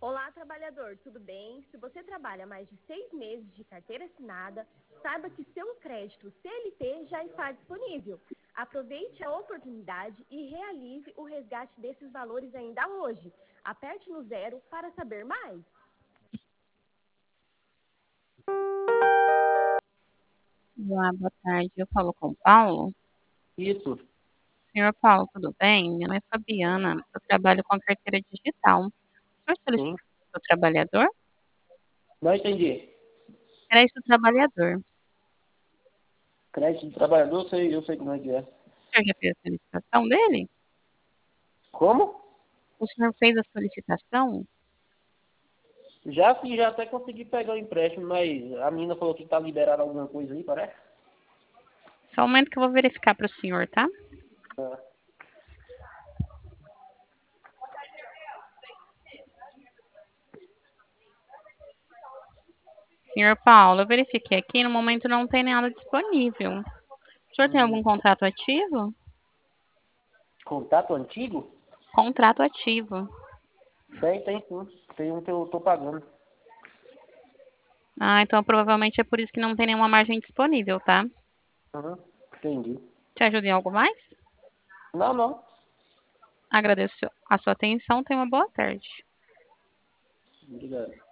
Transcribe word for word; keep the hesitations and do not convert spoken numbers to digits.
Olá, trabalhador, tudo bem? Se você trabalha mais de seis meses de carteira assinada, saiba que seu crédito C L T já está disponível. Aproveite a oportunidade e realize o resgate desses valores ainda hoje. Aperte no zero para saber mais. Olá, boa tarde. Eu falo com o Paulo. Isso, Senhor Paulo, tudo bem? Meu nome é Fabiana. Eu trabalho com a carteira digital. O senhor sim. solicitou o trabalhador? Não entendi. Crédito trabalhador. Crédito de trabalhador, eu sei, eu sei como é que é. O senhor já fez a solicitação dele? Como? O senhor fez a solicitação? Já sim, já até consegui pegar o empréstimo, mas a menina falou que tá liberada alguma coisa aí, parece? Só um momento que eu vou verificar para o senhor, tá? Ah, Senhor Paulo, eu verifiquei aqui, no momento não tem nada disponível. O senhor tem hum, algum contrato ativo? contato antigo? Contrato ativo. Tem, tem sim. Tem um que eu tô pagando. Ah, então provavelmente é por isso que não tem nenhuma margem disponível, tá? Uhum, entendi. Te ajuda em algo mais? Não, não. Agradeço a sua atenção. Tenha uma boa tarde. Obrigado.